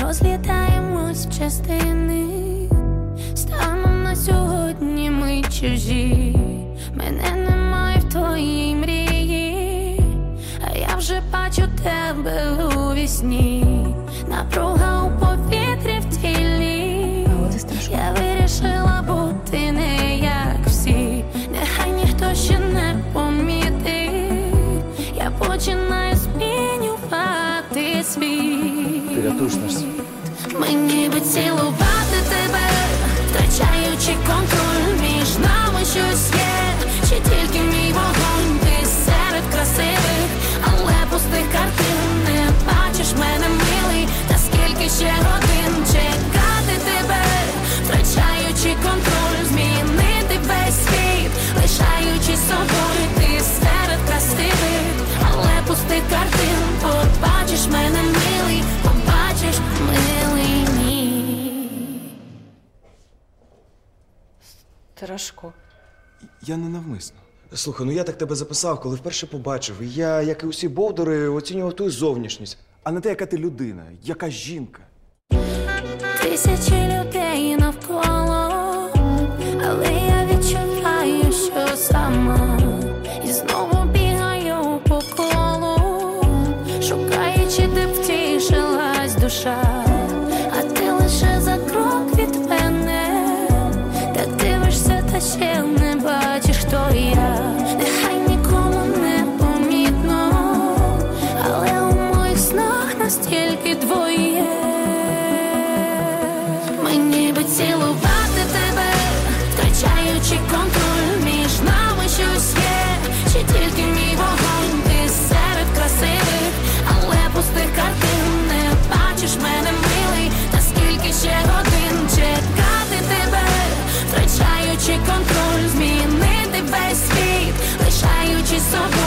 розлітаємось в частини. Станом на сьогодні ми чужі. Мене немає в твоїй мрії, а я вже бачу тебе у вісні. Напруга у повітрі в тілі. Я вирішила бути не як всі. Нехай ніхто ще не помітить. Я починаю змінювати світ. Ти рятуєш наш світ. Мені би цілувати тебе, втрачаючи контроль. Між нами щось є, чи тільки мій вогонь. Ти серед красивих, але пустих картин. Не бачиш мене, милий, та скільки ще годин чекати тебе, втрачаючи контроль. Змінити весь світ, лишаючи собою. Ти серед красивих, але пустих картин. Побачиш мене, милий, побачиш, милий, мій. Тарашко. Я не навмисно. Слухай, ну я так тебе записав, коли вперше побачив. І я, як і усі бовдури, оцінював твою зовнішність, а не те, яка ти людина, яка жінка. Тисячі людей навколо, але я відчуваю, що сама. І знову бігаю по колу, шукаючи, де б втішилась душа. А ти лише за крок від мене, так дивишся, та ще не бачиш, хто я. Нехай нікому не помітно, але у моїх снах настільки двоє. Мені би цілувати тебе, втрачаючи контроль. Між нами щось є, чи тільки мій вогонь. Ти серед красивих, але пустих картин. Не бачиш мене, милий, та скільки ще годин чекати тебе, втрачаючи контроль. Змінити весь світ, лишаючи собою.